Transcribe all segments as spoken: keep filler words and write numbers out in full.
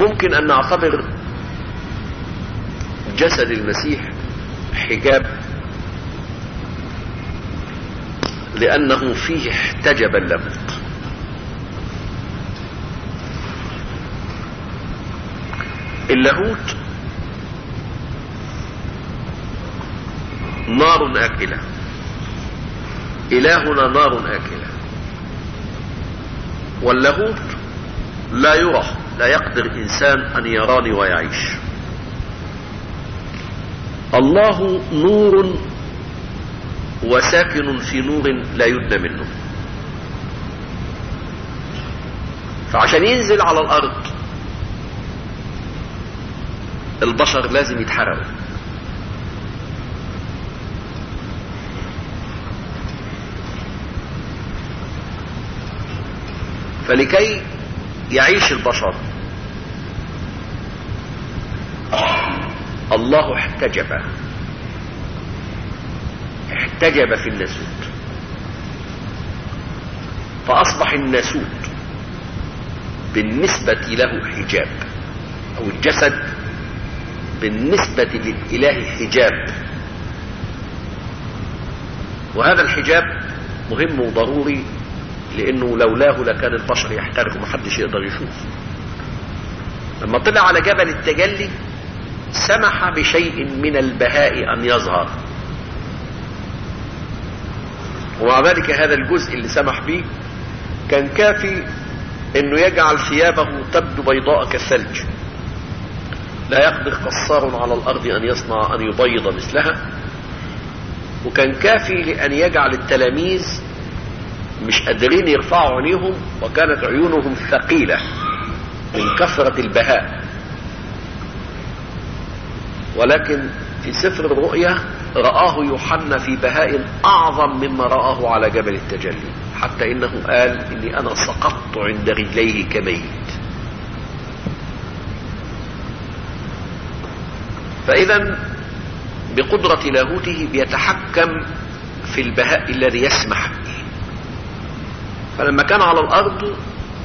ممكن أن نعتبر جسد المسيح حجاب لأنه فيه احتجب اللاهوت. اللاهوت نار آكلة، إلهنا نار آكلة، واللاهوت لا يرى، لا يقدر إنسان أن يراني ويعيش. الله نور وساكن في نور لا يدنى منه، فعشان ينزل على الأرض البشر لازم يتحرقوا. فلكي يعيش البشر الله احتجب احتجب في الناسوت، فأصبح الناسوت بالنسبة له حجاب، أو الجسد بالنسبة للإله حجاب. وهذا الحجاب مهم وضروري، لأنه لولاه لكان البشر يحترق ومحدش يقدر يشوف. لما طلع على جبل التجلي سمح بشيء من البهاء أن يظهر، ومع ذلك هذا الجزء اللي سمح به كان كافي انه يجعل ثيابه تبدو بيضاء كالثلج، لا يقدر قصار على الارض ان يصنع ان يبيض مثلها. وكان كافي لان يجعل التلاميذ مش قادرين يرفعوا عينيهم، وكانت عيونهم ثقيلة من كثرة البهاء. ولكن في سفر الرؤيا رآه يوحنا في بهاء أعظم مما رآه على جبل التجلي، حتى إنه قال إني أنا سقطت عند رجليه كميت. فإذا بقدرة لاهوته بيتحكم في البهاء الذي يسمح به. فلما كان على الأرض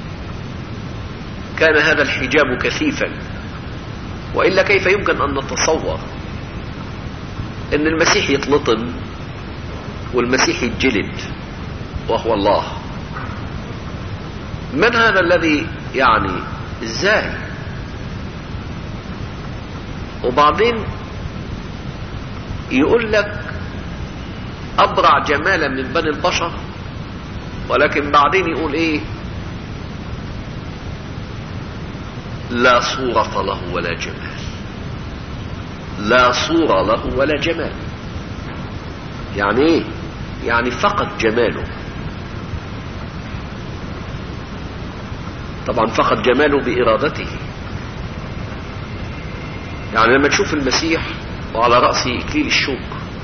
كان هذا الحجاب كثيفا، وإلا كيف يمكن أن نتصور ان المسيح يتلطم والمسيح يتجلد وهو الله؟ من هذا الذي يعني ازاي؟ وبعدين يقول لك ابرع جمالا من بني البشر، ولكن بعدين يقول ايه؟ لا صورة له ولا جمال. لا صورة له ولا جمال يعني ايه؟ يعني فقد جماله. طبعا فقد جماله بإرادته. يعني لما تشوف المسيح وعلى رأسه إكليل الشوك،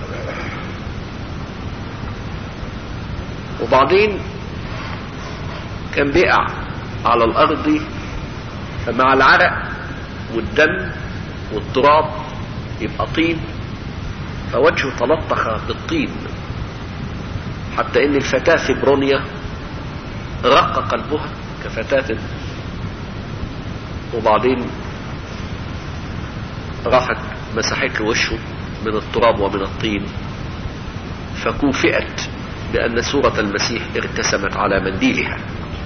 وبعدين كان بيقع على الأرض، فمع العرق والدم والتراب يبقى طين، فوجهه تلطخ بالطين، حتى ان الفتاة فبرونيا رق قلبها كفتاة. وبعدين راحت مسحت له وشه من التراب ومن الطين، فكوفئت بأن صورة المسيح ارتسمت على منديلها.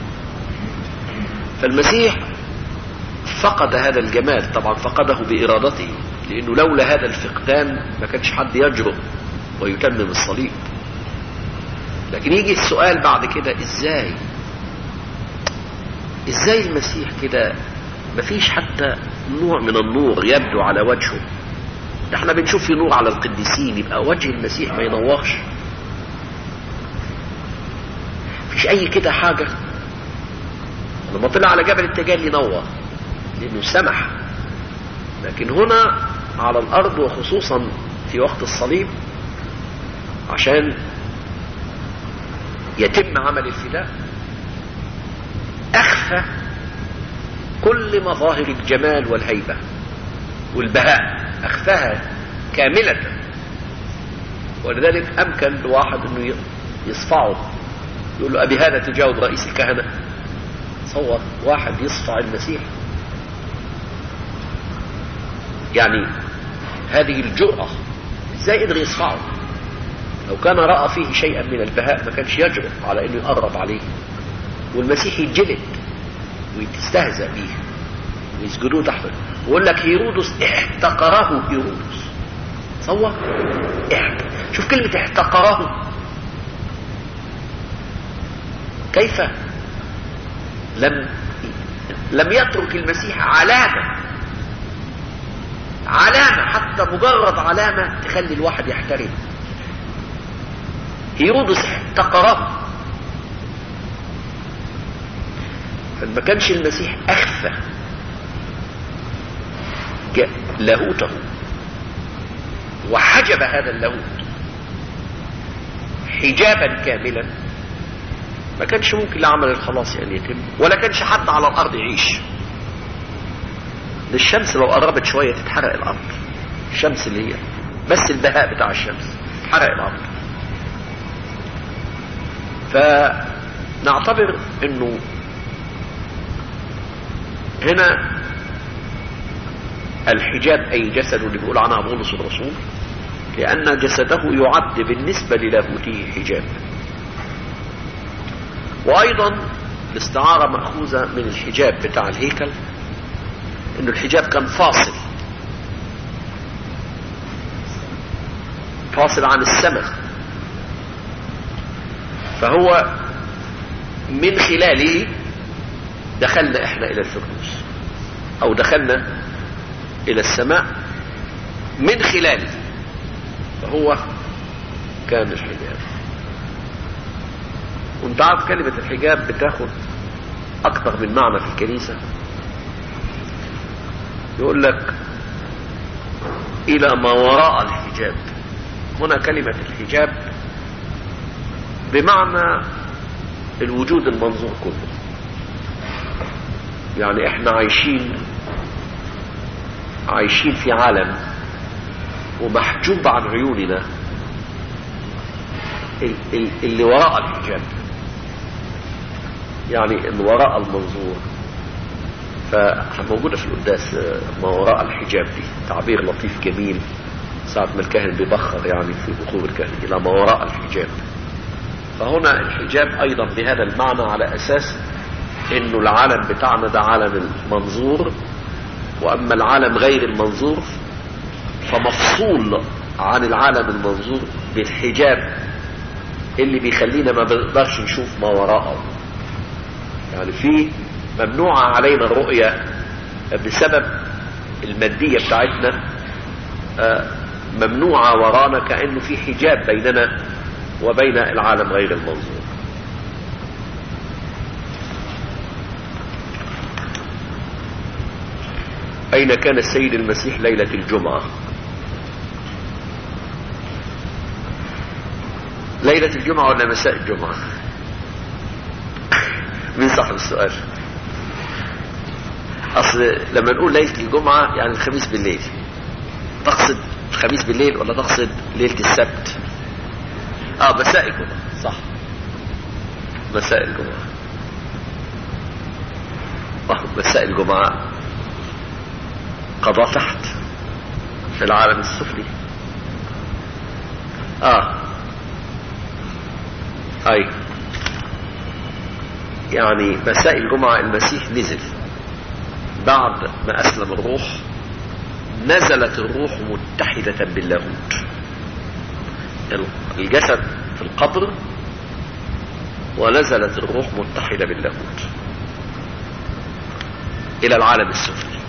فالمسيح فقد هذا الجمال، طبعا فقده بإرادته، لأنه لولا هذا الفقدان ما كانش حد يجرؤ ويتمم الصليب. لكن يجي السؤال بعد كده، ازاي ازاي المسيح كده مفيش حتى نوع من النور يبدو على وجهه؟ ده احنا بنشوف في نور على القديسين، يبقى وجه المسيح ما ينورش؟ مفيش اي كده حاجة. لما طلع على جبل التجلي نور لانه سمح، لكن هنا على الارض وخصوصا في وقت الصليب عشان يتم عمل الفداء اخفى كل مظاهر الجمال والهيبة والبهاء، اخفاها كاملة. ولذلك امكن لواحد انه يصفعه، يقول له ابي هذا تجاوب رئيس الكهنة. تصور واحد يصفع المسيح، يعني هذه الجرأة ازاي قدر يصفعه؟ لو كان رأى فيه شيئا من البهاء ما كانش يجرؤ على انه يقرب عليه، والمسيح يتجلد ويتستهزأ به ويسجدوه تحته. ويقول لك هيرودس احتقره. هيرودس تصور، شوف كلمة احتقره، كيف لم لم يترك المسيح علامة علامة حتى مجرد علامة تخلي الواحد يحترم. هيرودس احتقره، فما كانش المسيح أخفى لاهوته وحجب هذا اللاهوت حجابا كاملا، ما كانش ممكن لعمل الخلاص أن يتم، ولا كانش حتى على الأرض يعيش. الشمس لو قربت شوية تتحرق الأرض، الشمس اللي هي بس البهاء بتاع الشمس تحرق الأرض. فنعتبر انه هنا الحجاب اي جسد اللي بيقول عنها بولس الرسول، لان جسده يعد بالنسبة للاهوته حجاب. وايضا الاستعارة مأخوذة من الحجاب بتاع الهيكل، انه الحجاب كان فاصل فاصل عن السماء، فهو من خلاله دخلنا احنا الى الفردوس، او دخلنا الى السماء من خلاله، فهو كان الحجاب. وانت عارف كلمة الحجاب بتاخد اكتر من معنى في الكنيسة. يقول لك الى ما وراء الحجاب. هنا كلمة الحجاب بمعنى الوجود المنظور كله، يعني احنا عايشين عايشين في عالم ومحجوب عن عيوننا اللي وراء الحجاب، يعني اللي وراء المنظور. فموجودة في القداس ما وراء الحجاب، دي تعبير لطيف جميل ساعة ما الكاهن بيبخر يعني في بخور الكاهن إلى ما وراء الحجاب. فهنا الحجاب أيضا بهذا المعنى، على أساس إنه العالم بتاعنا ده عالم المنظور، وأما العالم غير المنظور فمفصول عن العالم المنظور بالحجاب اللي بيخلينا ما بنقدرش نشوف ما وراءه. يعني في ممنوعة علينا الرؤية بسبب المادية بتاعتنا، ممنوعة ورانا، كأنه في حجاب بيننا وبين العالم غير المنظور. أين كان السيد المسيح ليلة الجمعة؟ ليلة الجمعة ولا مساء الجمعة؟ مين صاحب السؤال؟ أصل لما نقول ليلة الجمعة يعني الخميس بالليل، تقصد الخميس بالليل ولا تقصد ليلة السبت؟ اه مساء الجمعة، صح، مساء الجمعة. اه مساء الجمعة قضاء تحت في العالم السفلي. اه اي يعني مساء الجمعة المسيح نزل بعد ما اسلم الروح، نزلت الروح متحدة باللاهوت، الجسد في القبر ونزلت الروح متحدة باللاهوت الى العالم السفلي.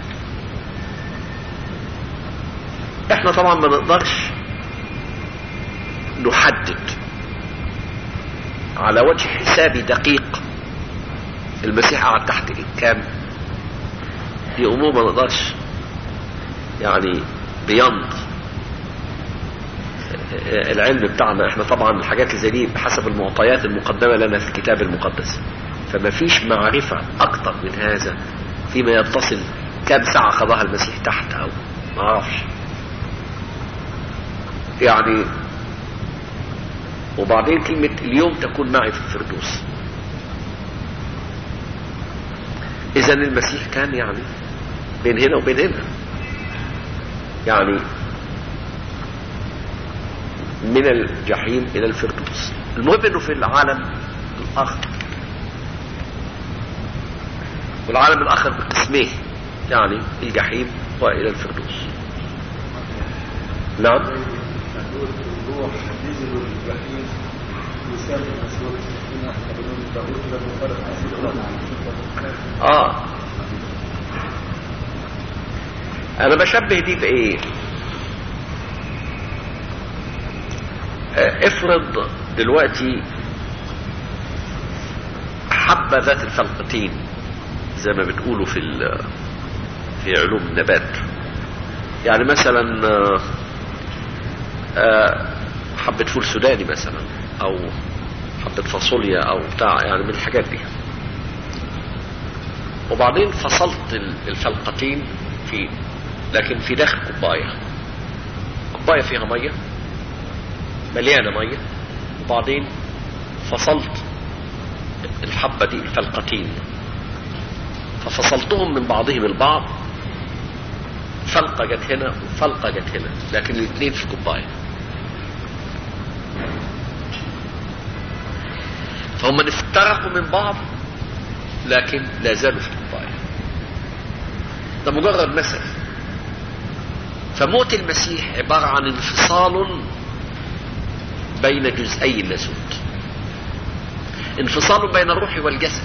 احنا طبعا ما نقدرش نحدد على وجه حسابي دقيق المسيح قعد تحت كام، دي امور ما نقدرش يعني بينض العلم بتاعنا. احنا طبعا الحاجات اللي زي دي بحسب المعطيات المقدمة لنا في الكتاب المقدس، فما فيش معرفة اكتر من هذا فيما يتصل كم ساعة قضاها المسيح تحت، او ما اعرفش يعني. وبعدين كلمة اليوم تكون معي في الفردوس، اذا المسيح كان يعني بين هنا وبين هنا، يعني من الجحيم الى الفردوس. المهم انه في العالم الاخر، والعالم الاخر بقسميه، يعني الجحيم والى الفردوس. نعم. اه انا بشبه دي بايه؟ افرض دلوقتي حبة ذات الفلقتين زي ما بتقولوا في في علوم النبات، يعني مثلا حبة فول سوداني مثلا، او حبة فاصوليا او بتاع، يعني من الحاجات دي، وبعدين فصلت الفلقتين في لكن في داخل كوباية كوباية فيها مية مليانة مية، وبعدين فصلت الحبة دي الفلقتين، ففصلتهم من بعضهم البعض، فلقة جت هنا وفلقة جت هنا، لكن الاثنين في كوباية، فهم افترقوا من بعض لكن لا زالوا في كوباية. ده مجرد مثل. فموت المسيح عبارة عن انفصال بين جزئي الناسوت، انفصال بين الروح والجسد،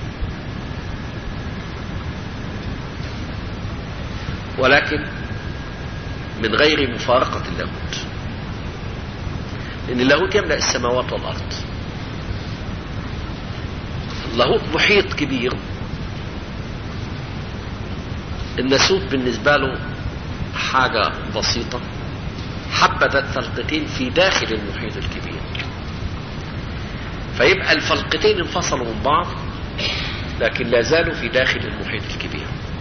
ولكن من غير مفارقة اللاهوت، لأن اللاهوت يملأ السماوات والأرض. اللاهوت محيط كبير، الناسوت بالنسبة له حاجة بسيطة، حبة ذات فلقتين في داخل المحيط الكبير، فيبقى الفلقتين انفصلوا من بعض لكن لا زالوا في داخل المحيط الكبير.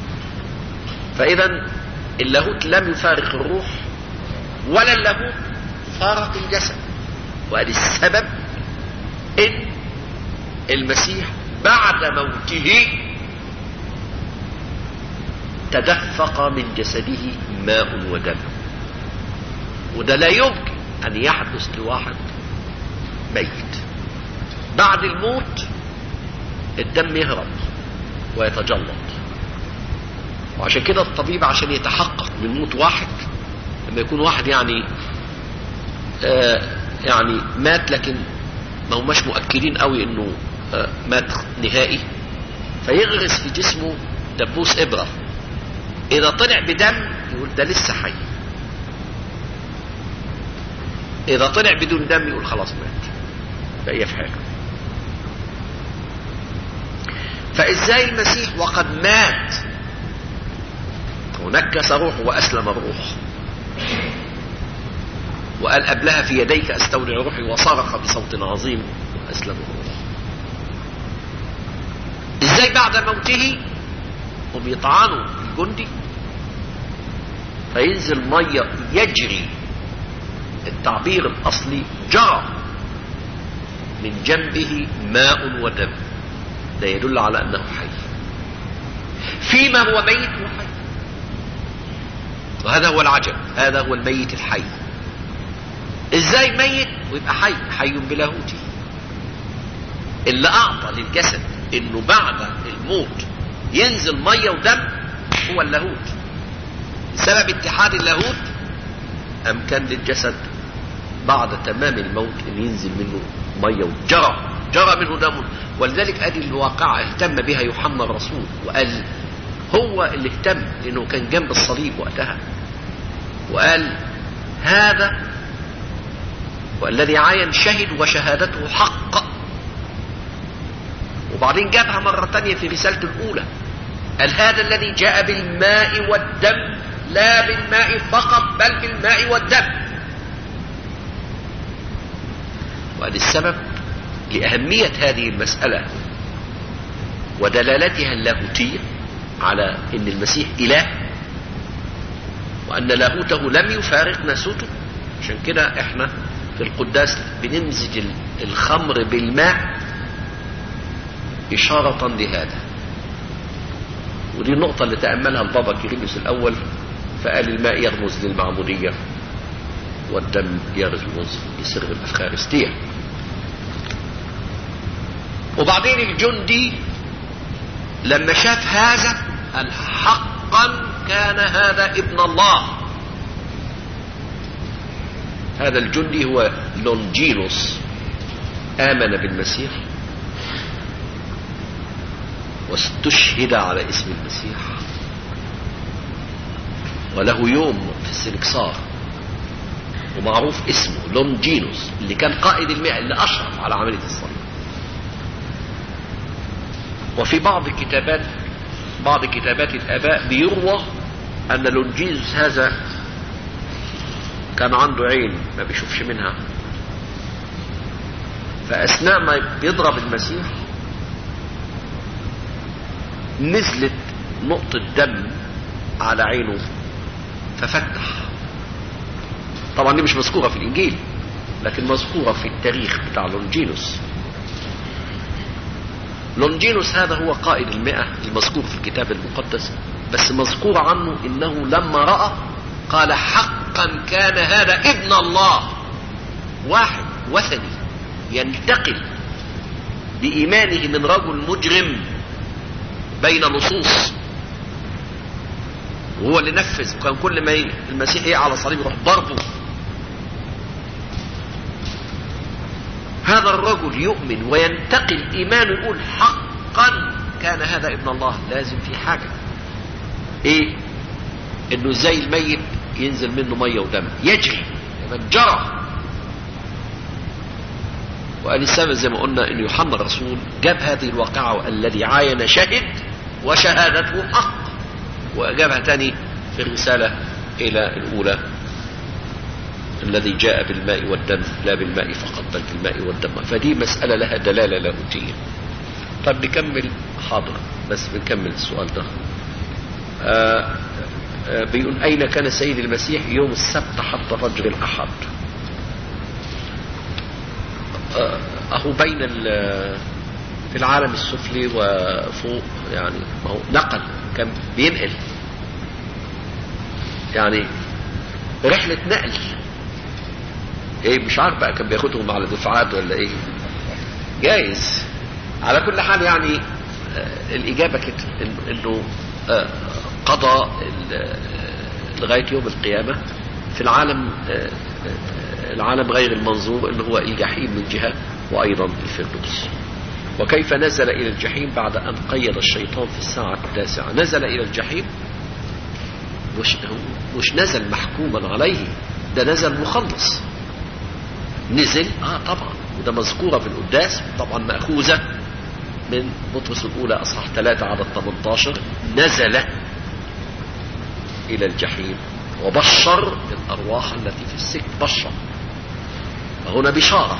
فإذا اللاهوت لم يفارق الروح ولا اللاهوت فارق الجسد، وهذا السبب ان المسيح بعد موته تدفق من جسده ماء ودم، وده لا يمكن ان يحدث لواحد ميت. بعد الموت الدم يهرب ويتجلط، وعشان كده الطبيب عشان يتحقق من موت واحد، لما يكون واحد يعني آه يعني مات لكن ما هماش مؤكدين قوي انه آه مات نهائي، فيغرس في جسمه دبوس ابره، اذا طلع بدم يقول ده لسه حي، اذا طلع بدون دم يقول خلاص مات، بقي في حاله. فازاي المسيح وقد مات ونكس روحه واسلم الروح وقال قبلها في يديك استودع روحي، وصرخ بصوت عظيم واسلم الروح، ازاي بعد موته هم يطعنوا الجندي فينزل ميه يجري، التعبير الاصلي جرى من جنبه ماء ودم، ده يدل على انه حي، فيما هو ميت وحي. وهذا هو العجب، هذا هو الميت الحي. ازاي ميت ويبقى حي؟ حي بلاهوته. اللي اعطى للجسد انه بعد الموت ينزل ميه ودم هو اللاهوت. بسبب اتحاد اللاهوت امكن للجسد بعد تمام الموت ان ينزل منه ميه وجرى جرى منه دم. ولذلك ادي الواقعه اهتم بها يوحنا الرسول، وقال هو اللي اهتم لانه كان جنب الصليب وقتها، وقال هذا والذي عاين شهد وشهادته حق. وبعدين جابها مرة تانية في رسالته الأولى، قال هذا الذي جاء بالماء والدم، لا بالماء فقط بل بالماء والدم. وهذا السبب لأهمية هذه المسألة ودلالتها اللاهوتية على أن المسيح إله، وأن لاهوته لم يفارق ناسوته. عشان كده احنا في القداس بنمزج الخمر بالماء إشارة لهذا. ودي النقطة اللي تأملها البابا كيرلس الأول فقال الماء يرمز للمعمودية والدم يرمز لسر الأفخارستية. وبعدين الجندي لما شاف هذا قال حقا كان هذا ابن الله. هذا الجندي هو لونجينوس، آمن بالمسيح واستشهد على اسم المسيح، وله يوم في السنكسار ومعروف اسمه لونجينوس، اللي كان قائد المئة اللي أشرف على عملية الصليب. وفي بعض كتابات بعض كتابات الآباء بيروى أن لونجينوس هذا كان عنده عين ما بيشوفش منها، فأثناء ما بيضرب المسيح نزلت نقطة دم على عينه ففتح. طبعا دي مش مذكورة في الإنجيل، لكن مذكورة في التاريخ بتاع لونجينوس. لونجينوس هذا هو قائد المئة المذكور في الكتاب المقدس، بس مذكور عنه إنه لما رأى قال حقا كان هذا ابن الله. واحد وثني ينتقل بإيمانه من رجل مجرم بين لصوص، وهو اللي نفذ، وكان كل ما المسيح يقع على صليب يروح ضربه. هذا الرجل يؤمن وينتقل إيمانه يقول حقا كان هذا ابن الله. لازم في حاجة ايه؟ انه زي الميت ينزل منه مية ودم يجري من جرى. وقال السبب زي ما قلنا ان يوحنا الرسول جاب هذه الواقعة الذي عاين شهد وشهادته حق، وجابها تاني في الرسالة الى الاولى الذي جاء بالماء والدم لا بالماء فقط بل بالماء والدم. فدي مسألة لها دلالة لاهوتية. طب نكمل. حاضر، بس بنكمل السؤال ده. آآ آآ بيقول أين كان سيد المسيح يوم السبت حتى فجر الأحد؟ أهو بين في العالم السفلي وفوق، يعني ما هو نقل، كان بينقل، يعني رحلة نقل. ايه مش عارف بقى كان بياخدهم على دفعات ولا ايه، جايز. على كل حال يعني آه الإجابة كده انه آه قضى لغاية يوم القيامة في العالم آه العالم غير المنظور، انه هو الجحيم من جهة وايضا الفردوس. وكيف نزل الى الجحيم بعد ان قيد الشيطان في الساعة التاسعة؟ نزل الى الجحيم مش, مش نزل محكوما عليه، ده نزل مخلص. نزل اه طبعا، وده مذكورة في القداس طبعا، مأخوذة من بطرس الأولى أصحاح ثلاثة عدد ثمانية عشر. نزل إلى الجحيم وبشر الأرواح التي في السجن. بشر، فهنا بشارة،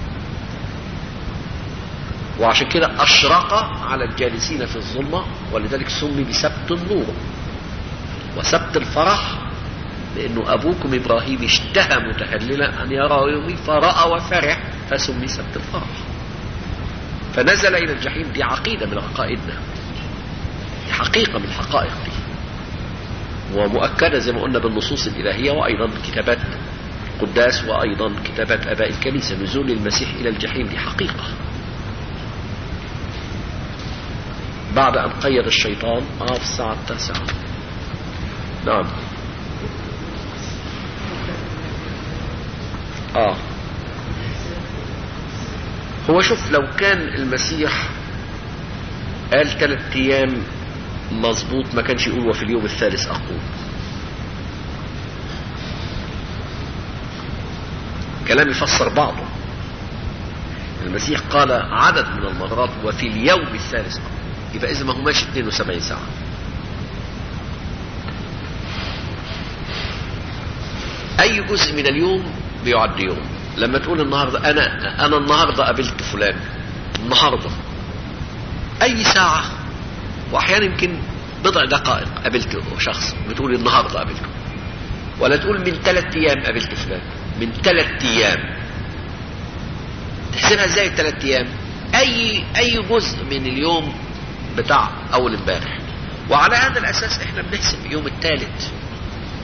وعشان كده أشرق على الجالسين في الظلمة، ولذلك سمي بسبت النور وسبت الفرح، لأنه أبوكم إبراهيم اشتهى متهللا أن يرى يومي فرأى وفرح فسمي سبت الفرح. فنزل إلى الجحيم. دي عقيدة من عقائدنا، دي حقيقة من الحقائق دي، ومؤكدة زي ما قلنا بالنصوص الإلهية وأيضا كتابات القداس وأيضا كتابات آباء الكنيسة. نزول المسيح إلى الجحيم دي حقيقة بعد أن قيد الشيطان آه في الساعة التاسعة. نعم. آه هو شوف، لو كان المسيح قال ثلاث أيام مظبوط ما كانش يقول وفي اليوم الثالث أقوم. كلام يفسر بعضه. المسيح قال عدد من المرات وفي اليوم الثالث أقوم، يبقى إذا ما هماش اثنين وسبعين ساعة. أي جزء من اليوم بيعد يوم. لما تقول النهاردة أنا أنا النهاردة قابلت فلان، النهاردة أي ساعة، وأحيانا يمكن بضع دقائق قابلت شخص، بتقول النهاردة قابلته. ولا تقول من ثلاث أيام قابلت فلان، من ثلاث أيام. تحسبها إزاي ثلاث أيام؟ أي أي جزء من اليوم بتاع أول امبارح. وعلى هذا الأساس إحنا بنحسب يوم الثالث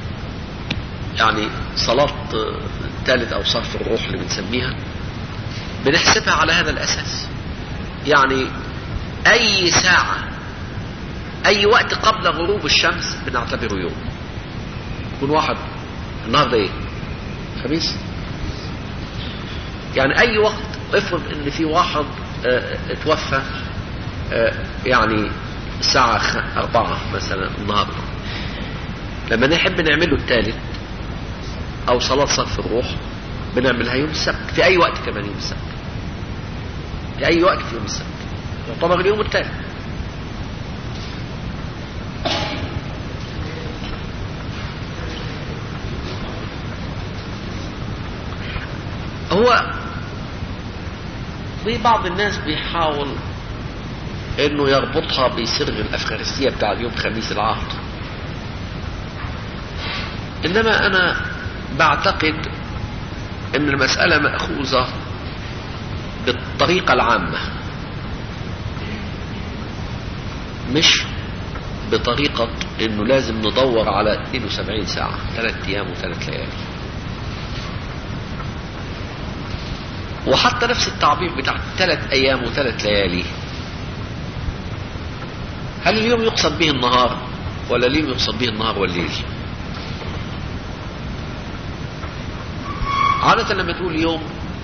يعني صلاة الثالث او صرف الروح اللي بنسميها بنحسبها على هذا الاساس. يعني اي ساعة اي وقت قبل غروب الشمس بنعتبره يوم. يكون واحد النهارده ايه؟ خميس. يعني اي وقت افرض ان في واحد اه اتوفى اه يعني الساعة اربعة مثلا النهارده، لما نحب نعمله الثالث او صلاة صرف الروح بنعملها يوم السبت، في اي وقت كمان يوم السبت، في اي وقت في يوم السبت يعتبر اليوم الثالث. هو في بعض الناس بيحاول انه يربطها بسر الافخارستية بتاع اليوم خميس العهد، انما انا بعتقد ان المسألة مأخوذة بالطريقة العامة مش بطريقة انه لازم ندور على اثنين وسبعين ساعة ثلاث ايام وثلاث ليالي. وحتى نفس التعبير بتاع ثلاث ايام وثلاث ليالي، هل اليوم يقصد به النهار ولا اليوم يقصد به النهار والليل؟ عادة لما تقول يوم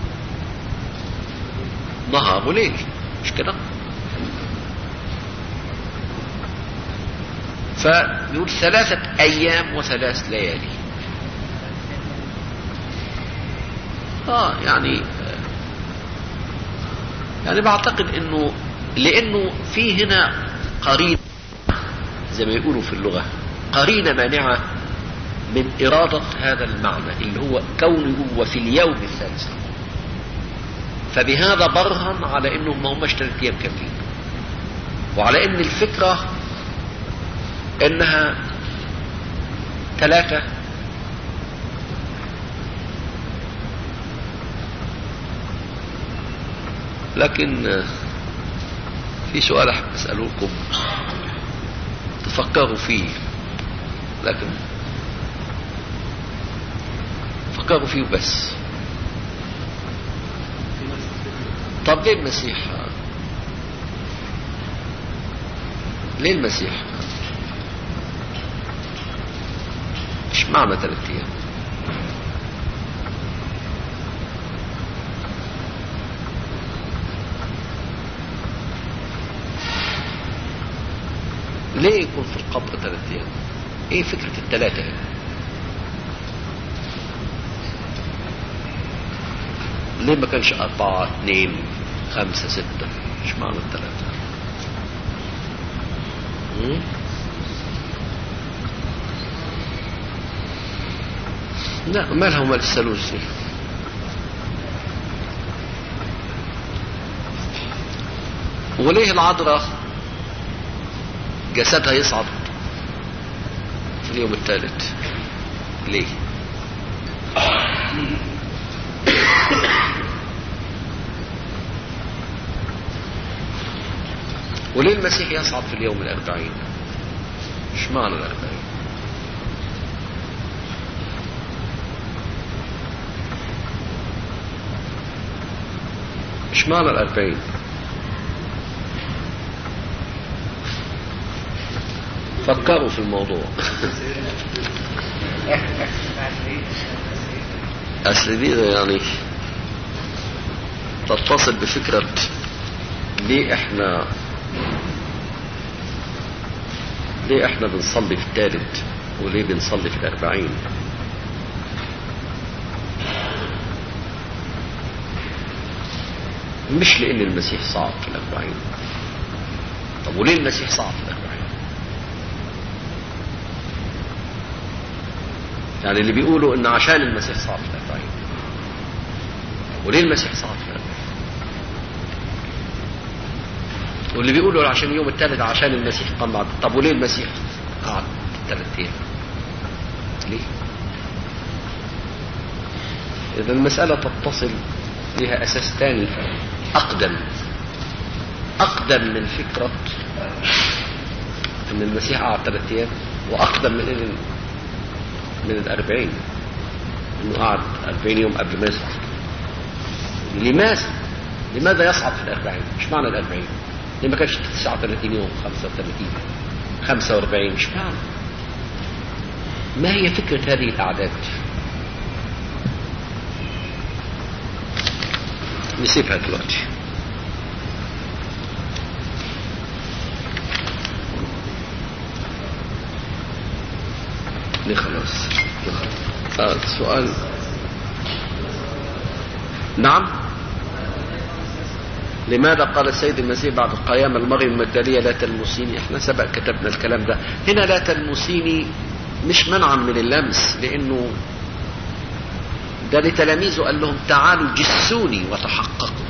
نهار وليل، مش كده؟ فيقول ثلاثة ايام وثلاث ليالي. اه يعني يعني بعتقد انه لانه في هنا قرينة زي ما يقولوا في اللغة، قرينة مانعة من إرادة هذا المعنى اللي هو كونه وفي اليوم الثالث، فبهذا برهن على انهم ما هماش ثلاث ايام كاملين، وعلى ان الفكرة انها ثلاثة لكن في سؤال احب اسأله لكم تفكروا فيه، لكن فكروا فيه بس. طب ليه المسيح ليه المسيح مش معنى ثلاث ايام؟ ليه يكون في القبر ثلاث ايام؟ ايه فكرة الثلاثة هنا؟ ليه ما كانش اربعة اثنين خمسة ستة؟ مش معنى الثلاثة؟ لا مالها ومال الثالوث دي؟ وليه العذراء جسدها يصعد في اليوم الثالث؟ ليه؟ وليه المسيح يصعد في اليوم الأربعين؟ مش معنى الأربعين؟ مش معنى الأربعين؟ فكروا في الموضوع. أصل دي يعني تتصل بفكرة ليه احنا ليه احنا بنصلي في الثالث وليه بنصلي في الأربعين. مش لأن المسيح صعد في الأربعين. طب وليه المسيح صعد في الأربعين؟ يعني اللي بيقولوا ان عشان المسيح صعد في الأربعين. وليه المسيح صعد في الأربعين؟ واللي بيقولوا عشان يوم الثالث عشان المسيح قام بعد. طب وليه المسيح قعد ثلاث ايام؟ ليه؟ اذا المسألة تتصل لها اساس ثاني اقدم اقدم من فكرة ان المسيح قعد ثلاث ايام، واقدم من من الأربعين. انه قعد أربعين يوم قبل ما يصعد. لماذا؟ لماذا يصعد في الأربعين؟ مش معنى الأربعين؟ ليه ما كانش تسعة وثلاثين يوم، خمسة وثلاثين، خمسة وأربعين؟ مش معنى. ما هي فكرة هذه الأعداد؟ نسيبها دلوقتي. ليه خلاص؟ آه السؤال. نعم. لماذا قال السيد المسيح بعد قيام المريم المجدلية لا تلمسيني؟ احنا سبق كتبنا الكلام ده. هنا لا تلمسيني مش منعا من اللمس، لانه ده لتلاميذه قال لهم تعالوا جسوني وتحققوا.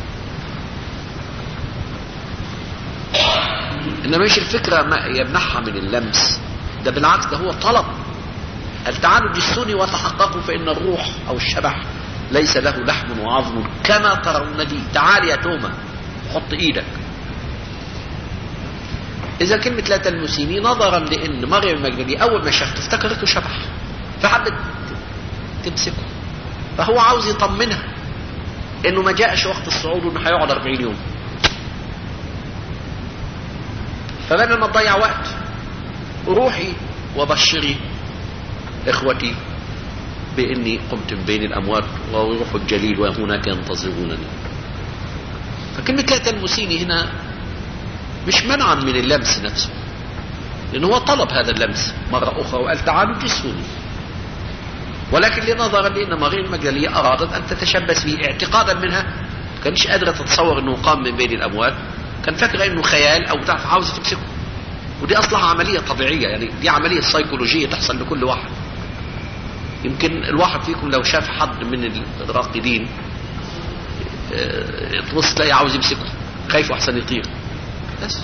انما مش الفكرة ما يمنعها من اللمس، ده بالعكس، ده هو طلب. قال تعالوا جسوني وتحققوا فإن الروح أو الشبح ليس له لحم وعظم كما ترون لي. تعال يا توما حط ايدك. اذا كلمة لا تلمسيني نظرا لان مريم المجدلية اول ما شافته افتكرته شبح فحبت تمسكه، فهو عاوز يطمنها انه ما جاءش وقت الصعود وانه هيقعد أربعين يوم. فبدل ما تضيع وقت روحي وبشري اخوتي باني قمت من بين الاموات وروح الجليل وهناك ينتظرونني. فكلمة لا تلمسيني هنا مش منعا من اللمس نفسه، لأنه هو طلب هذا اللمس مرة أخرى وقال تعالوا جسوني، ولكن لنظرا لأن مريم المجدلية أرادت أن تتشبث به اعتقادا منها، ما كانش قادرة تتصور أنه قام من بين الأموات، كان فاكرة أنه خيال أو بتاع فعاوزة تمسكه. ودي أصلها عملية طبيعية، يعني دي عملية سيكولوجية تحصل لكل واحد. يمكن الواحد فيكم لو شاف حد من الراقدين تبص تلاقي عاوز يمسكه، خايف احسن يطير. بس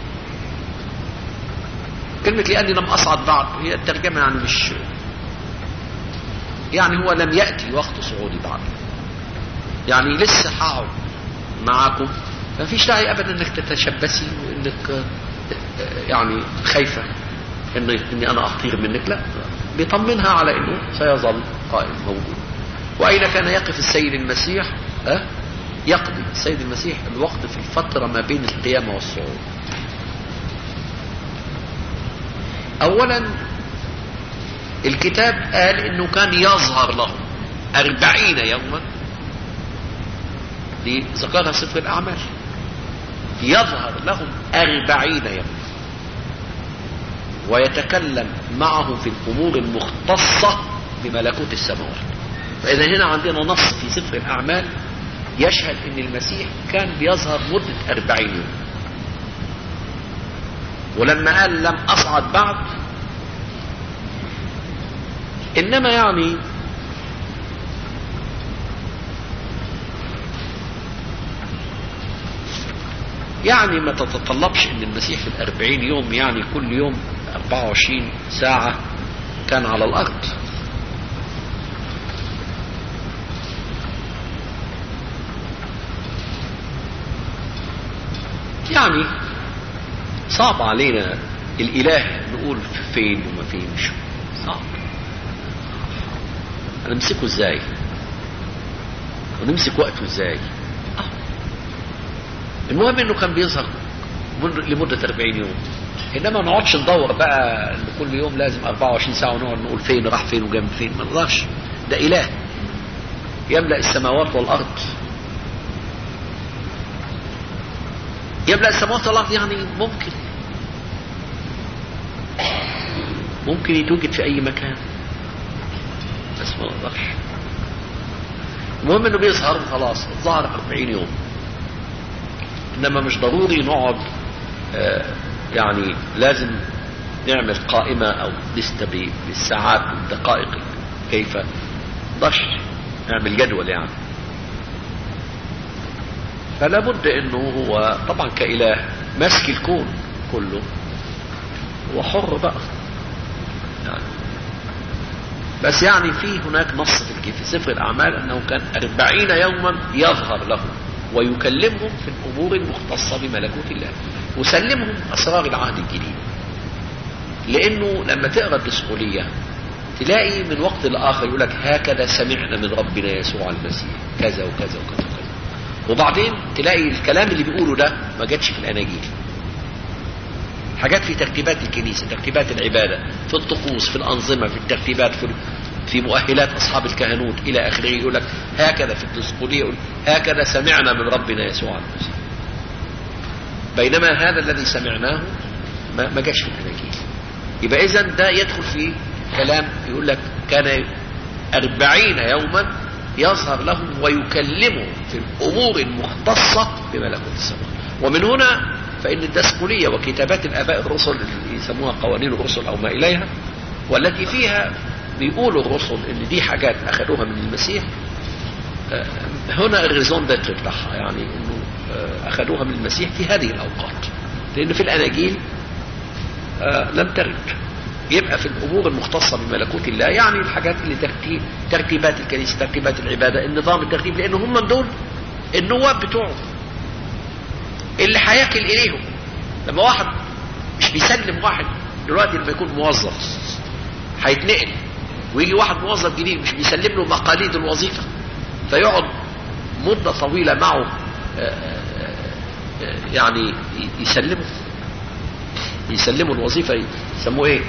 كلمة لأني لم أصعد بعد هي الترجمة، يعني مش يعني هو لم يأتي وقت صعودي بعد، يعني لسه هقعد معاكم، ما فيش داعي أبدا أنك تتشبثي وأنك يعني خايفة إني, إني أنا أطير منك. لا، بيطمنها على أنه سيظل قائم موجود. وأين كان يقف السيد المسيح؟ أه؟ يقضي السيد المسيح الوقت في الفترة ما بين القيامة والصعود. أولا الكتاب قال إنه كان يظهر لهم أربعين يوما، دي ذكرها سفر الأعمال، يظهر لهم أربعين يوما ويتكلم معهم في الأمور المختصة بملكوت السماوات. فإذا هنا عندنا نص في سفر الأعمال يشهد ان المسيح كان بيظهر مدة أربعين يوم. ولما قال لم أصعد بعد، إنما يعني يعني ما تتطلبش ان المسيح في الأربعين يوم يعني كل يوم أربعة وعشرين ساعة كان على الأرض. يعني صعب علينا الإله نقول فين وما فينش، صعب. هنمسكه ازاي ونمسك وقته ازاي؟ آه. المهم انه كان بيظهر لمدة أربعين يوم، انما ما نقعدش ندور بقى كل يوم لازم أربعة وعشرين ساعة ونقعد نقول فين راح فين وجاب فين، ما نقدرش. ده إله يملأ السماوات والأرض. يملأ السماوات والأرض يعني ممكن ممكن يتوجد في أي مكان، بس ما نقدرش. المهم انه بيظهر خلاص، ظهر أربعين يوم، انما مش ضروري نقعد آه يعني لازم نعمل قائمة او لستة بالساعات والدقائق كيف نقدرش نعمل جدول يعني. فلا بد انه هو طبعا كإله ماسك الكون كله هو حر بقى يعني. بس يعني في هناك نص في في سفر الأعمال أنه كان أربعين يوما يظهر لهم ويكلمهم في الأمور المختصة بملكوت الله وسلمهم أسرار العهد الجديد. لأنه لما تقرأ الدسقولية تلاقي من وقت لآخر يقول لك هكذا سمعنا من ربنا يسوع المسيح كذا وكذا وكذا وكذا، وبعدين تلاقي الكلام اللي بيقوله ده ما جاتش في الأناجيل. حاجات في ترتيبات الكنيسة، ترتيبات العبادة، في الطقوس، في الأنظمة، في الترتيبات، في في مؤهلات أصحاب الكهنوت إلى آخره. يقول لك هكذا في الدسقلية، يقول هكذا سمعنا من ربنا يسوع المسيح، بينما هذا الذي سمعناه ما جاش في الأناجيل. يبقى إذن ده يدخل في كلام يقول لك كان أربعين يوما يظهر لهم ويكلمهم في الأمور المختصة بملكوت السماء. ومن هنا فإن الدسقلية وكتابات الآباء الرسل اللي يسموها قوانين الرسل أو ما إليها، والتي فيها بيقولوا الرسل إن دي حاجات أخذوها من المسيح، هنا الريزون داتر بتاعها، يعني إنه أخذوها من المسيح في هذه الأوقات، لأن في الأناجيل لم ترد. يبقى في الأمور المختصة بملكوت الله، يعني الحاجات اللي ترتيب ترتيبات الكنيسة، ترتيبات العبادة، النظام الترتيب، لأن هم من دول النواب بتوعه اللي هياكل إليهم. لما واحد مش بيسلم واحد دلوقتي لما يكون موظف هيتنقل ويجي واحد موظف جديد مش بيسلم له مقاليد الوظيفة، فيقعد مدة طويلة معه يعني يسلمه يسلموا الوظيفة، يسموه ايه؟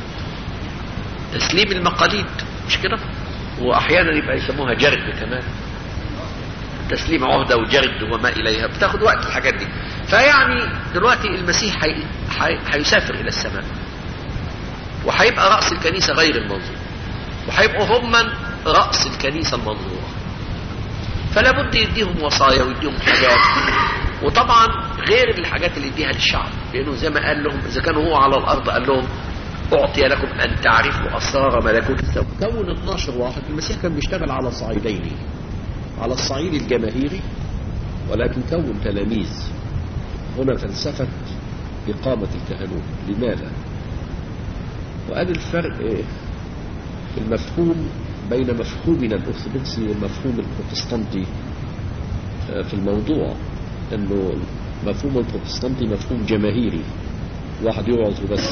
تسليم المقاليد، مش كده؟ واحيانا يبقى يسموها جرد كمان، تسليم عهدة وجرد وما اليها، بتاخد وقت الحاجات دي. فيعني دلوقتي المسيح حي... حي... هيسافر الى السماء، وهيبقى رأس الكنيسة غير المنظور، وهيبقوا هم رأس الكنيسة المنظورة، فلا بد يديهم وصايا ويديهم حاجات، وطبعا غير الحاجات اللي يديها للشعب، لانه زي ما قال لهم اذا كانوا هو على الارض قال لهم اعطي لكم ان تعرفوا اسرار ملكوت السماء. كون اتناشر واحد. المسيح كان بيشتغل على صعيدين، على الصعيد الجماهيري ولكن كون تلاميذ. هنا فلسفة إقامة الكهنوت. لماذا؟ وقال الفرق في المفهوم بين مفهومنا الأرثوذكسي والمفهوم البروتستانتي في الموضوع، أنه مفهوم البروتستانتي مفهوم جماهيري، واحد يوعظ بس،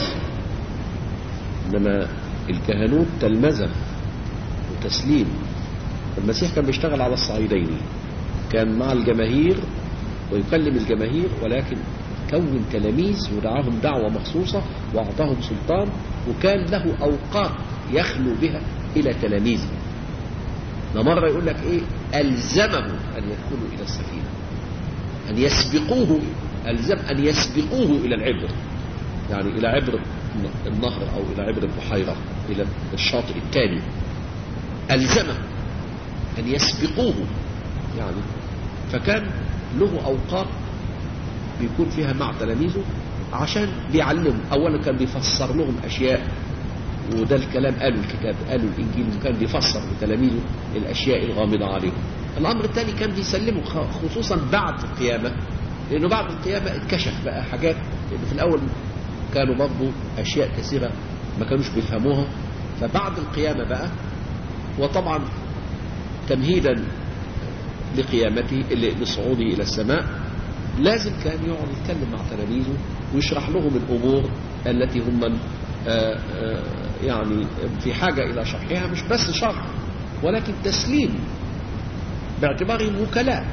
إنما الكهنوت تلمذة وتسليم. المسيح كان بيشتغل على الصعيدين، كان مع الجماهير ويكلم الجماهير، ولكن كون تلاميذ ودعاهم دعوة مخصوصة وأعطاهم سلطان، وكان له أوقات يخلو بها إلى تلاميذه. مرة يقول لك إيه؟ ألزمه أن يدخلوا إلى السفينة، أن يسبقوه، ألزم أن يسبقوه إلى العبر، يعني إلى عبر النهر أو إلى عبر البحيرة، إلى الشاطئ الثاني. ألزمه أن يسبقوه يعني، فكان له أوقات بيكون فيها مع تلاميذه عشان بيعلم. أولا كان بيفسر لهم أشياء، وده الكلام قالوا الكتاب، قالوا الإنجيل، كان بيفسر لتلاميذه الأشياء الغامضة عليهم. الأمر الثاني كان بيسلمه خصوصا بعد القيامة، لأنه بعد القيامة اتكشف بقى حاجات، لأنه في الأول كانوا برضو أشياء كثيرة ما كانوش بيفهموها، فبعد القيامة بقى، وطبعا تمهيدا لقيامته لصعوده إلى السماء، لازم كان يقعد يتكلم مع تلاميذه ويشرح لهم الأمور التي هم آآ آآ يعني في حاجة إلى شرحها، مش بس شرح ولكن تسليم، باعتبارهم وكلاء.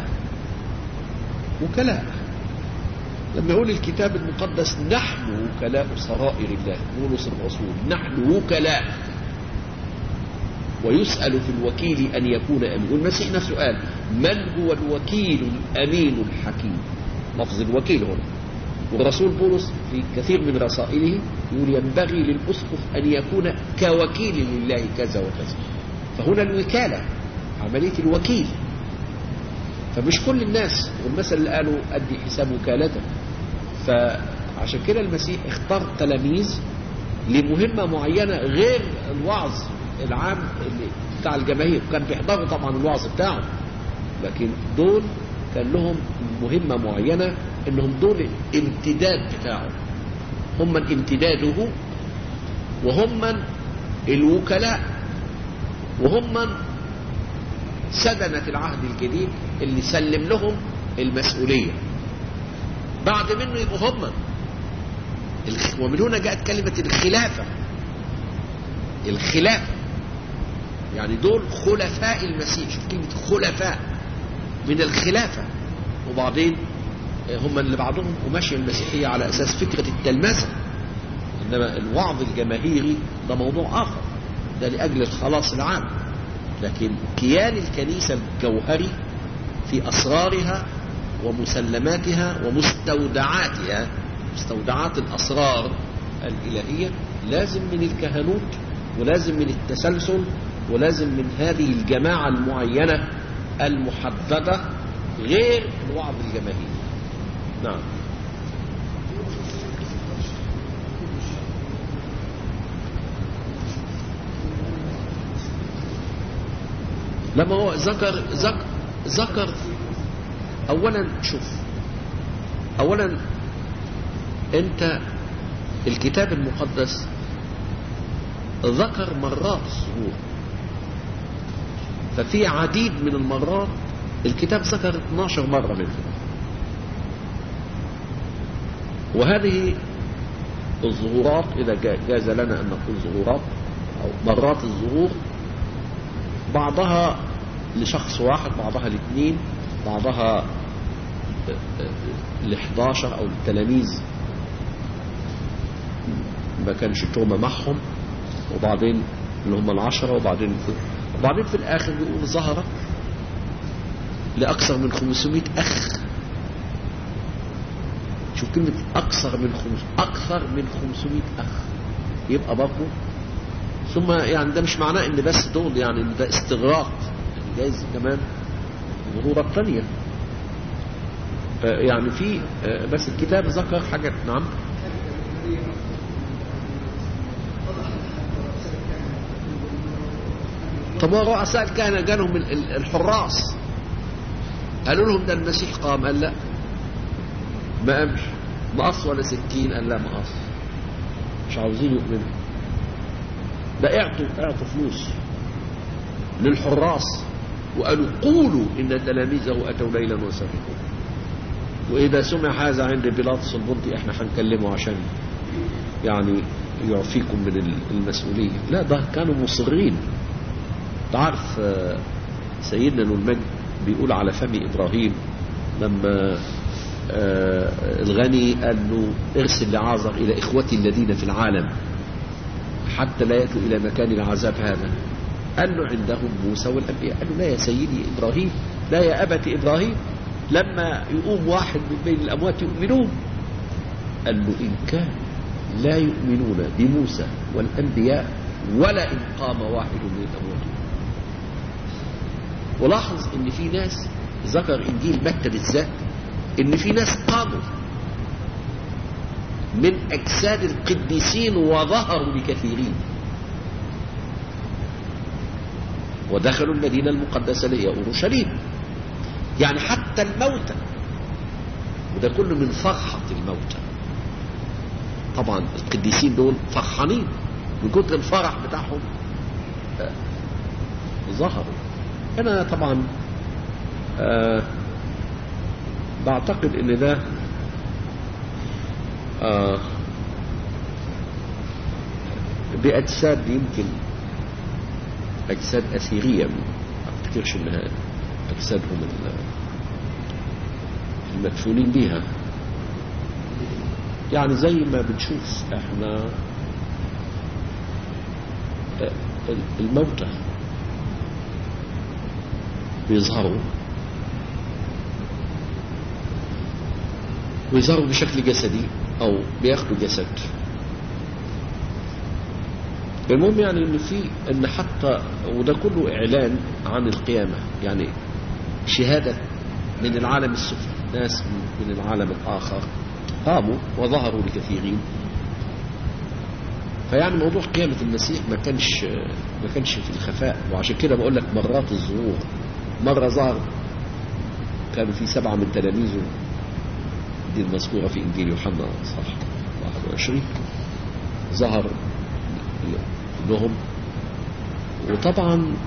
وكلاء لما يقول الكتاب المقدس نحن وكلاء سرائر الله، بولس الرسول، نحن وكلاء، ويسأل في الوكيل أن يكون أمين. والمسيح نفسه قال من هو الوكيل الأمين الحكيم، لفظ الوكيل هنا. والرسول بولس في كثير من رسائله يقول ينبغي للأسقف أن يكون كوكيل لله كذا وكذا. فهنا الوكالة، عملية الوكيل. فمش كل الناس، والمثل اللي قالوا أدي حساب وكالته. فعشان كده المسيح اختار تلاميذ لمهمة معينة غير الوعظ العام اللي بتاع الجماهير. كان بيحضروا طبعا الوعظ بتاعه، لكن دول كان لهم مهمة معينة، انهم دول الامتداد بتاعه، هم من امتداده، وهم من الوكلاء، وهم من سدنة العهد الجديد اللي سلم لهم المسؤولية. بعد منه يبقوا هم. ومن هنا جاءت كلمة الخلافة. الخلافة، يعني دول خلفاء المسيح. شوف كلمة خلفاء، من الخلافة. وبعدين هم اللي بعضهم وماشي المسيحية على أساس فكرة التلمذة، إنما الوعظ الجماهيري ده موضوع آخر، ده لأجل الخلاص العام. لكن كيان الكنيسة الجوهري في أسرارها ومسلماتها ومستودعاتها، مستودعات الأسرار الإلهية، لازم من الكهنوت، ولازم من التسلسل، ولازم من هذه الجماعة المعينة المحددة، غير الوعظ الجماهيري. نعم. لما هو ذكر ذكر ذكر اولا، شوف، اولا انت الكتاب المقدس ذكر مرات الظهور، ففي عديد من المرات الكتاب ذكر اثناشر مرة منها، وهذه الظهورات إذا جاز لنا أن نقول ظهورات أو مرات الظهور، بعضها لشخص واحد، بعضها لاثنين، بعضها لحداشر أو التلاميذ ما كانش توما معهم، وبعدين اللي هم العشرة، وبعدين في وبعدين في الآخر بيقول ظهر لأكثر من خمسمائة أخ. شوف كلمة أكثر من خمس أكثر من خمسمائة أخ، يبقى برضه ثم يعني ده مش معناه إن بس دول، يعني إن ده استغراق، يعني جايز كمان ظهورات ثانية. يعني في بس الكتاب ذكر حاجات. نعم. طب رؤساء الكهنة جالهم الحراس قالوا لهم ده المسيح قام، قال لا ما قامش. مقص ولا سكين؟ قال لا مقص. مش عاوزين يؤمنوا. ده اعطوا اعطوا فلوس للحراس وقالوا قولوا ان تلاميذه اتوا ليلا وسرقوا، واذا سمع هذا عند بيلاطس البنطي احنا هنكلمه عشان يعني يعفيكم من المسؤوليه. لا، ده كانوا مصرين. تعرف سيدنا المجد بيقول على فم إبراهيم لما الغني قال له ارسل لعازر إلى إخوتي الذين في العالم حتى لا يأتوا إلى مكان العذاب هذا، قال له عندهم موسى والأنبياء. قال له لا يا سيدي إبراهيم، لا يا أبت إبراهيم، لما يقوم واحد من بين الأموات يؤمنون. قال له إن كان لا يؤمنون بموسى والأنبياء ولا إن قام واحد من الأموات. ولاحظ ان في ناس، ذكر انجيل متى بالذات ان في ناس قاموا من اجساد القديسين وظهروا لكثيرين ودخلوا المدينة المقدسة اللي هي اورشليم. يعني حتى الموتى، وده كله من فرحة الموتى. طبعا القديسين دول فرحانين من كتر الفرح بتاعهم ظهروا. أنا طبعا آه بعتقد إن ده آه بأجساد يمكن أجساد أثيرية، ما أفتكرش إنها أجسادهم المدفونين بيها. يعني زي ما بنشوف إحنا الموتى بيظهروا ويظهروا بشكل جسدي او بياخدوا جسد. المهم يعني ان في ان حتى وده كله اعلان عن القيامة، يعني شهادة من العالم السفلي، ناس من العالم الاخر قاموا وظهروا لكثيرين. فيعني موضوع قيامة المسيح ما كانش ما كانش في الخفاء. وعشان كده بقول لك مرات الظهور، مرة ظهر كانوا في سبعة من تلاميذه، دي المذكورة في إنجيل يوحنا صح واحد وعشرين، ظهر لهم. وطبعا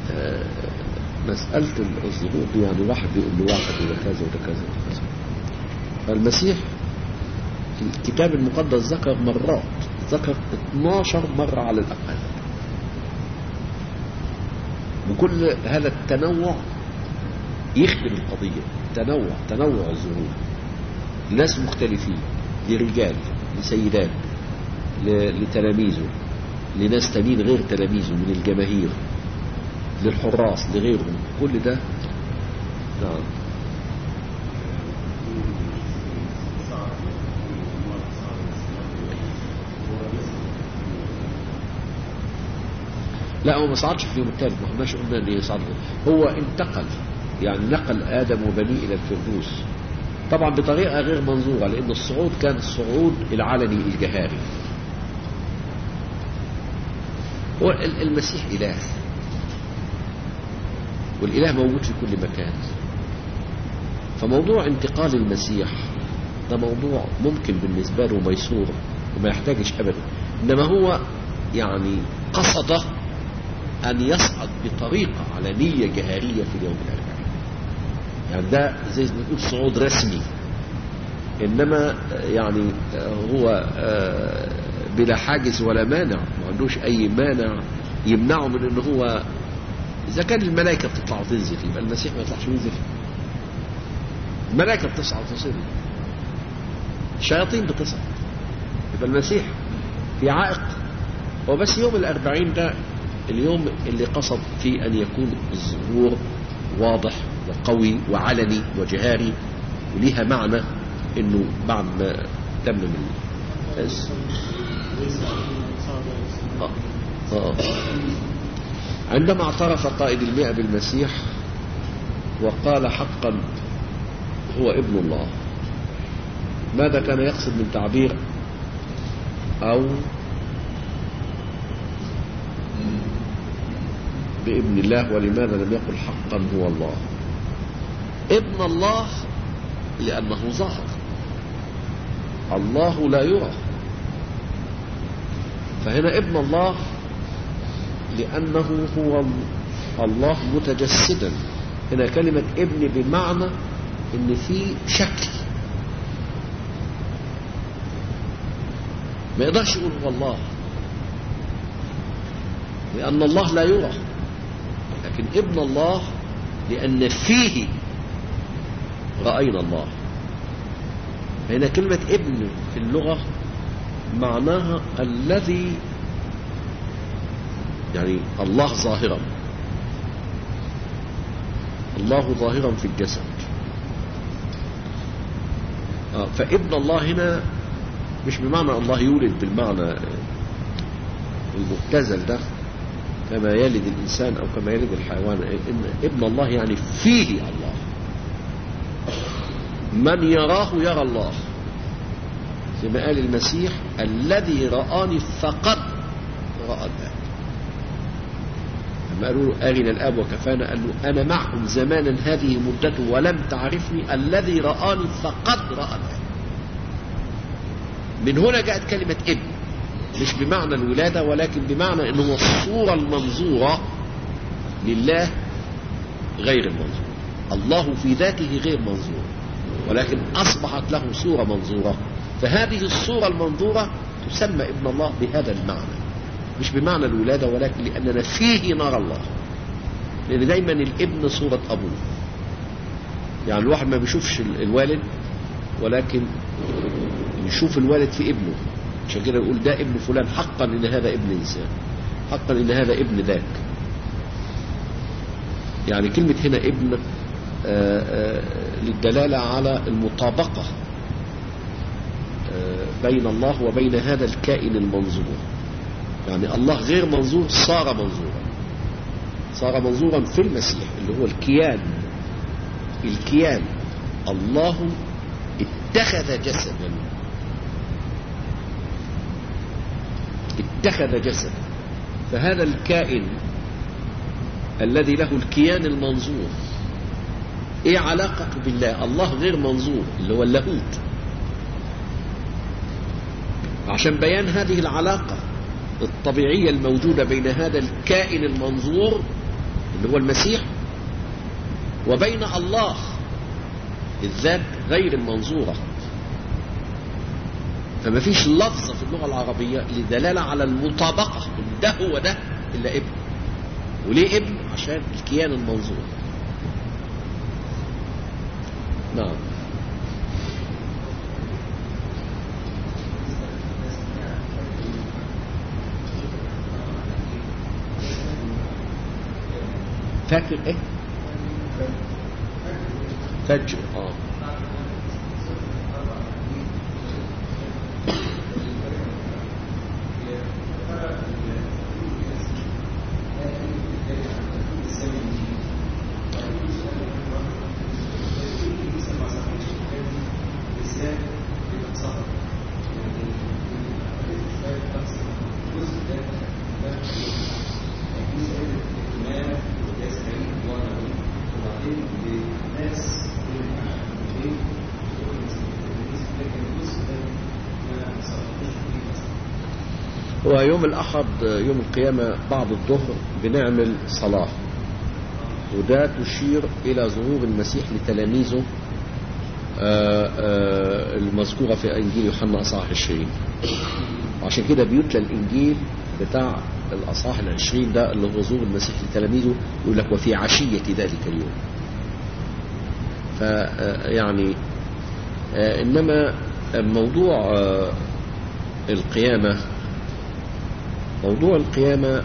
مسألة الظهور دي يعني واحد بيقول له واحد وده كذا وده كذا وده كذا. فالمسيح في الكتاب المقدس ذكر مرات، ذكر اثناشر مرة على الأقل وكل هذا التنوع يخدم القضية. تنوع تنوع الظهور، ناس مختلفين، لرجال لسيدات لتلاميذه، لناس تانيين غير تلاميذه من الجماهير، للحراس لغيرهم، كل ده. نعم. لا هو ما صعدش في اليوم الثالث، ما احناش قلنا ان يصعد، هو انتقل، يعني نقل آدم وبنيه إلى الفردوس، طبعا بطريقة غير منظورة، لأن الصعود كان الصعود العلني الجهاري. هو المسيح إله، والإله موجود في كل مكان، فموضوع انتقال المسيح ده موضوع ممكن بالنسبة له ميسور وما يحتاجش أبدا، إنما هو يعني قصد أن يصعد بطريقة علنية جهارية في اليوم الأربعين، يعني ده زي ما نقول صعود رسمي، إنما يعني هو بلا حاجز ولا مانع، ما عندوش أي مانع يمنعه من إن هو، إذا كان الملائكة بتطلع وتنزل يبقى المسيح ما يطلعش وينزل، الملائكة بتصعد وتصل، الشياطين بتصعد، يبقى المسيح في عائق. هو بس يوم الأربعين ده اليوم اللي قصد فيه أن يكون الظهور واضح وقوي وعلني وجهاري، وليها معنى إنه بعد ما تم من آه. آه. عندما اعترف قائد المئة بالمسيح وقال حقا هو ابن الله، ماذا كان يقصد من تعبير أو بابن الله، ولماذا لم يقل حقا هو الله؟ ابن الله لأنه ظاهر، الله لا يرى، فهنا ابن الله لأنه هو الله متجسدا. هنا كلمة ابن بمعنى ان في شكل، ما يقدرش يقول هو الله لأن الله لا يرى، لكن ابن الله لأن فيه رأينا الله. هنا كلمة ابن في اللغة معناها الذي، يعني الله ظاهرا، الله ظاهرا في الجسد. آه فابن الله هنا مش بمعنى الله يولد بالمعنى المبتذل ده كما يلد الإنسان أو كما يلد الحيوان، إن ابن الله يعني فيه الله، من يراه يرى الله، زي ما قال المسيح الذي رآني فقد رأى الآب. لما قالوا له أرنا الآب وكفانا، قال له أنا معكم زمانا هذه مدته ولم تعرفني، الذي رآني فقد رأى الآب. من هنا جاءت كلمة ابن، مش بمعنى الولادة ولكن بمعنى أنه الصورة المنظورة لله غير المنظور. الله في ذاته غير منظور، ولكن أصبحت له صورة منظورة، فهذه الصورة المنظورة تسمى ابن الله بهذا المعنى، مش بمعنى الولادة ولكن لأننا فيه نرى الله، لأن دايما الابن صورة أبوه، يعني الواحد ما بيشوفش الوالد ولكن يشوف الوالد في ابنه، عشان كده يقول ده ابن فلان، حقا ان هذا ابن انسان، حقا ان هذا ابن ذاك. يعني كلمة هنا ابن آآ آآ للدلالة على المطابقة بين الله وبين هذا الكائن المنظور، يعني الله غير منظور صار منظورا، صار منظورا في المسيح اللي هو الكيان، الكيان الله اتخذ جسدا، اتخذ جسدا، فهذا الكائن الذي له الكيان المنظور ايه علاقته بالله؟ الله غير منظور اللي هو اللاهوت. عشان بيان هذه العلاقة الطبيعية الموجودة بين هذا الكائن المنظور اللي هو المسيح وبين الله الذات غير المنظورة، فما فيش لفظة في اللغة العربية لدلالة على المطابقة، ده هو ده إلا ابن. وليه ابن؟ عشان الكيان المنظور. نعم. فاكر ايه؟ فجر. اه ويوم الأحد يوم القيامة بعد الظهر بنعمل صلاة، وده تشير إلى ظهور المسيح لتلاميذه المذكورة في إنجيل يوحنا أصحاح عشرين. وعشان كده بيتلى الإنجيل بتاع الأصحاح العشرين ده اللي هو ظهور المسيح لتلاميذه، يقول لك وفي عشية ذلك اليوم. فيعني إنما موضوع القيامة موضوع القيامة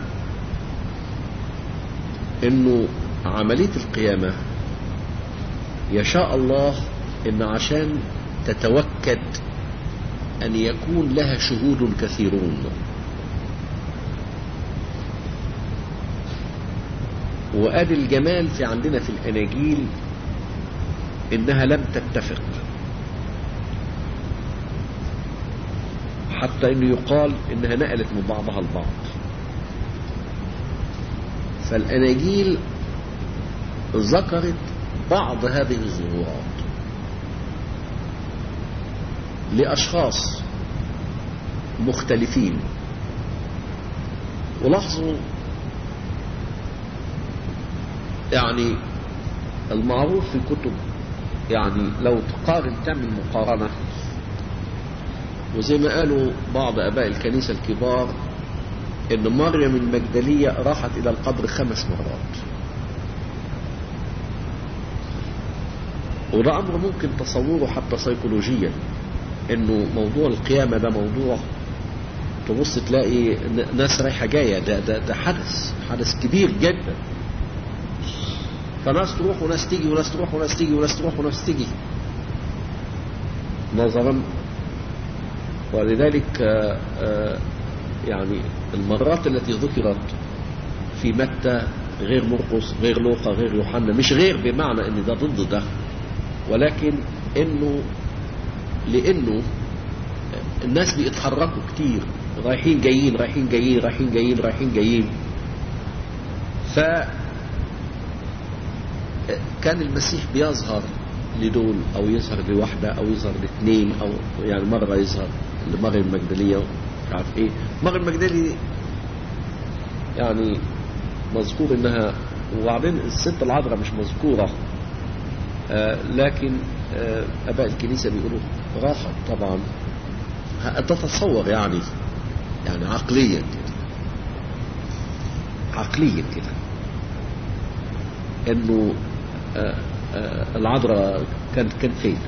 إنه عملية القيامة يشاء الله إن عشان تتوكد أن يكون لها شهود كثيرون. وآدي الجمال في عندنا في الأناجيل إنها لم تتفق، حتى إنه يقال إنها نقلت من بعضها البعض. فالأناجيل ذكرت بعض هذه الظهورات لأشخاص مختلفين. ولاحظوا يعني المعروف في الكتب، يعني لو تقارن تعمل مقارنة، وزي ما قالوا بعض أباء الكنيسة الكبار إن مريم المجدلية راحت إلى القبر خمس مرات. وده أمر ممكن تصوره حتى سيكولوجيا، إنه موضوع القيامة ده موضوع تبص تلاقي ناس رايحة جاية، ده, ده, ده حدث حدث كبير جدا. فناس تروح وناس تيجي وناس تروح وناس تيجي وناس تروح وناس تيجي نظرا. ولذلك يعني المرات التي ذكرت في متى غير مرقس غير لوقا غير يوحنا، مش غير بمعنى ان ده ضد ده، ولكن انه لانه الناس بيتحركوا كتير، رايحين جايين رايحين جايين رايحين جايين رايحين جايين. ف كان المسيح بيظهر لدول او يظهر لوحده او يظهر لاثنين، او يعني مره يظهر لمريم المجدليه مش عارف ايه. مريم المجدليه يعني مذكور انها، وبعدين الست العذراء مش مذكوره، آه لكن آه اباء الكنيسه بيقولوا راحت طبعا. تتصور يعني يعني عقليا كده عقليا كده انه آه آه العذراء كانت كان فين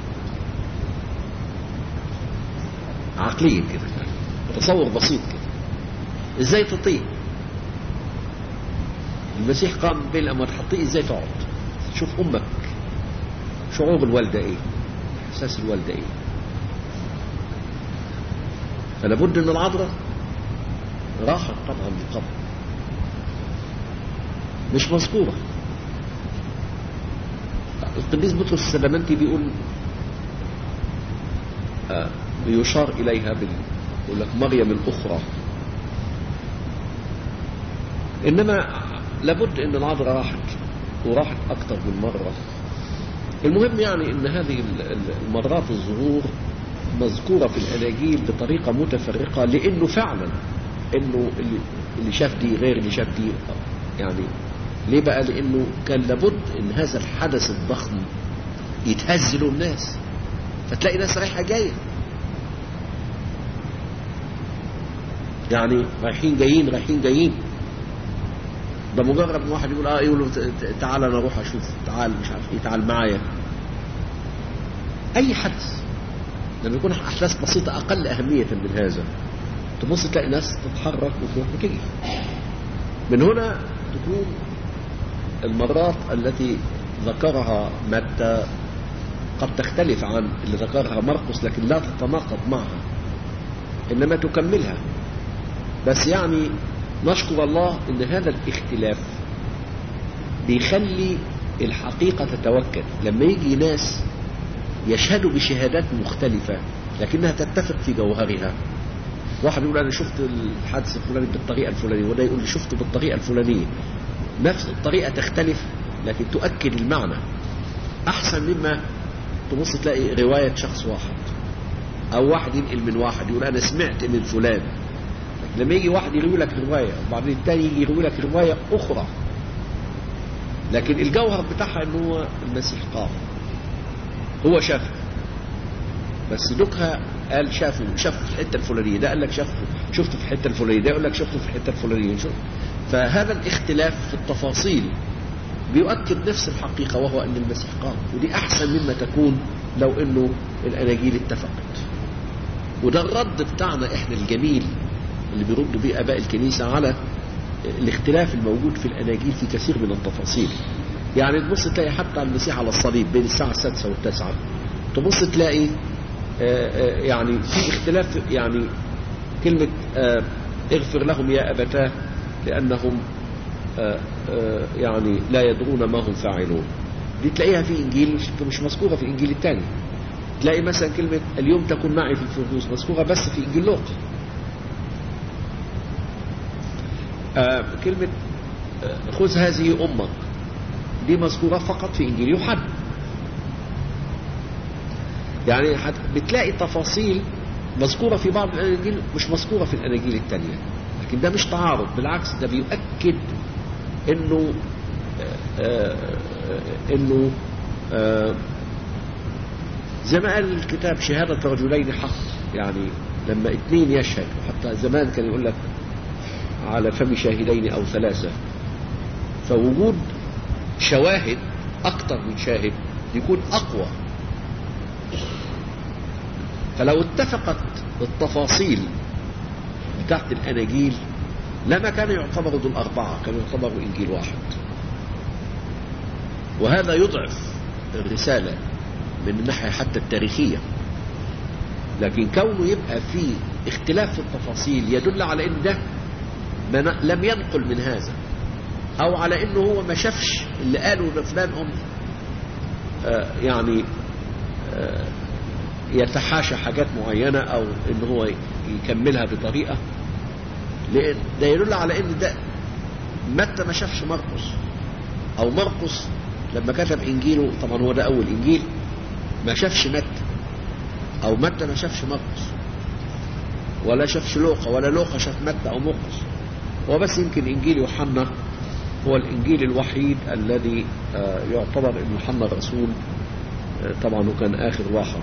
عقليا كده، تصور بسيط كده. ازاي تطيق المسيح قام بين الاموات، حطيه ازاي تقعد؟ شوف امك شعور الوالده ايه، احساس الوالده ايه. فلا بد ان العذراء راحت طبعا للقبر، مش مذكوره. القديس بطرس السلمانكي بيقول آه يشار اليها بال يقول لك مريم الاخرى. انما لابد ان العذراء راحت، وراحت اكثر من مره. المهم يعني ان هذه المرات الظهور مذكوره في الاناجيل بطريقه متفرقه، لانه فعلا انه اللي شاف دي غير اللي شاف دي. يعني ليه بقى؟ لانه كان لابد ان هذا الحدث الضخم يتهز له الناس، فتلاقي ناس رايحه جايه، يعني رايحين جايين رايحين جايين ده مجرد ان واحد يقول اه يقول له تعال انا اروح اشوف، تعال مش عارف ايه، تعال معايا. اي حدث لما يكون احداث بسيطه اقل اهميه من هذا تبص تلاقي ناس تتحرك وتروح وتيجي. من هنا تكون المرات التي ذكرها متى قد تختلف عن اللي ذكرها مرقس، لكن لا تتناقض معها انما تكملها. بس يعني نشكر الله ان هذا الاختلاف بيخلي الحقيقة تتوكد. لما يجي ناس يشهدوا بشهادات مختلفة لكنها تتفق في جوهرها، واحد يقول انا شفت الحادث الفلاني بالطريقة الفلانية، وده يقول شفته بالطريقة الفلانية، نفس الطريقة تختلف لكن تؤكد المعنى، احسن مما تبص تلاقي رواية شخص واحد او واحد ينقل من واحد يقول انا سمعت من فلان. لما يجي واحد يروي لك رواية وبعدين التاني يجي يروي لك رواية اخرى لكن الجوهر بتاعها انه هو المسيح قام، هو شافه، بس دوكها قال شافه شافه في الحتة الفلانية، ده قال لك شافه شفته في الحتة الفلانية، ده يقول لك شفته في الحتة الفلانية. فهذا الاختلاف في التفاصيل بيؤكد نفس الحقيقة، وهو ان المسيح قام. ودي احسن مما تكون لو انه الاناجيل اتفقت. وده الرد بتاعنا احنا الجميل اللي بيردوا بيه اباء الكنيسة على الاختلاف الموجود في الاناجيل في كثير من التفاصيل. يعني تبص تلاقي حتى المسيح على الصليب بين الساعة السادسة والتاسعة تبص تلاقي يعني في اختلاف، يعني كلمة اغفر لهم يا أبتاه لأنهم يعني لا يدرون ما هم فاعلون، دي تلاقيها في إنجيل مش مذكورة في إنجيل الثاني. تلاقي مثلا كلمة اليوم تكون معي في الفردوس مذكورة بس في إنجيل لوقا. كلمة خذ هذه أمك دي مذكورة فقط في إنجيل يوحنا. يعني بتلاقي تفاصيل مذكورة في بعض الأناجيل مش مذكورة في الأناجيل التانية، لكن ده مش تعارض، بالعكس ده بيؤكد إنه آآ إنه آآ زي ما قال الكتاب شهادة رجلين حق. يعني لما اثنين يشهد، وحتى زمان كان يقول لك على فم شاهدين أو ثلاثة، فوجود شواهد أكتر من شاهد يكون أقوى. فلو اتفقت التفاصيل بتاعت الأناجيل لما كانوا يعتبروا دول أربعة، كانوا يعتبروا إنجيل واحد. وهذا يضعف الرسالة من الناحية حتى التاريخية. لكن كونه يبقى فيه اختلاف في التفاصيل يدل على ان ده لم ينقل من هذا، او على انه هو ما شافش اللي قالوا لفلان ام آه يعني آه يتحاشى حاجات معينة او ان هو يكملها بطريقة. لان ده يدل على ان ده متى ما شافش مرقس، او مرقس لما كتب انجيله، طبعا هو ده اول انجيل، ما شافش متى، او متى ما شافش مرقس، ولا شافش لوقا، ولا لوقا شاف متى او مرقس. هو بس يمكن انجيل يوحنا هو الانجيل الوحيد الذي يعتبر ان يوحنا الرسول طبعا هو كان اخر واحد،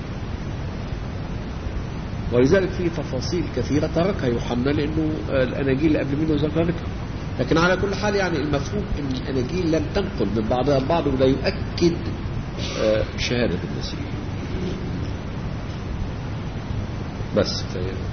ولذلك في تفاصيل كثيرة تركها يوحنا لانه الاناجيل اللي قبل منه ذكرتها. لكن على كل حال يعني المفهوم ان الاناجيل لم تنقل من بعضها البعض، ولا يؤكد شهادة المسيح. بس